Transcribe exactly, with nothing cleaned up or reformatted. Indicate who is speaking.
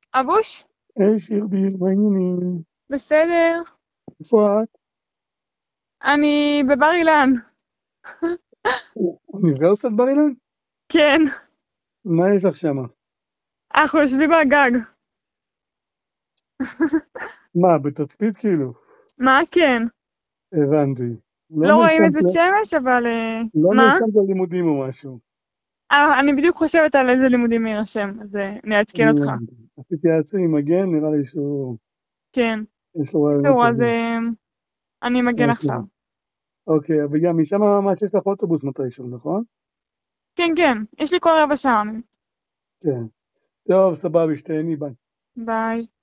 Speaker 1: אבוש?
Speaker 2: היי שירבי, מה העניינים?
Speaker 1: בסדר.
Speaker 2: איפה את?
Speaker 1: אני בבר אילן.
Speaker 2: אוניברסיטת בר אילן?
Speaker 1: כן.
Speaker 2: מה יש לך שמה?
Speaker 1: אנחנו יושבים על הגג.
Speaker 2: מה, בתצפית כאילו?
Speaker 1: מה כן?
Speaker 2: הבנתי. לא
Speaker 1: לא רואים את
Speaker 2: נרשמת
Speaker 1: בית
Speaker 2: ל-
Speaker 1: שמש, אבל... אה,
Speaker 2: לא
Speaker 1: מה?
Speaker 2: נרשמת ללימודים או משהו.
Speaker 1: אה, אני בדיוק חושבת על איזה לימודים להירשם, אז אה, אני אעדכן אותך.
Speaker 2: הבנתי. אז תתייעצי עם מגן, נראה לי שהוא...
Speaker 1: כן.
Speaker 2: יש לו רעיונות
Speaker 1: זהו, אז
Speaker 2: טובים.
Speaker 1: אה, אני מגן
Speaker 2: אוקיי.
Speaker 1: עכשיו.
Speaker 2: אוקיי, וגם משם ממש יש לך אוטובוס מתישהו, נכון?
Speaker 1: כן, כן. יש לי כל רבע שעה.
Speaker 2: כן. טוב, סבבה, שתהני, ביי.
Speaker 1: ביי.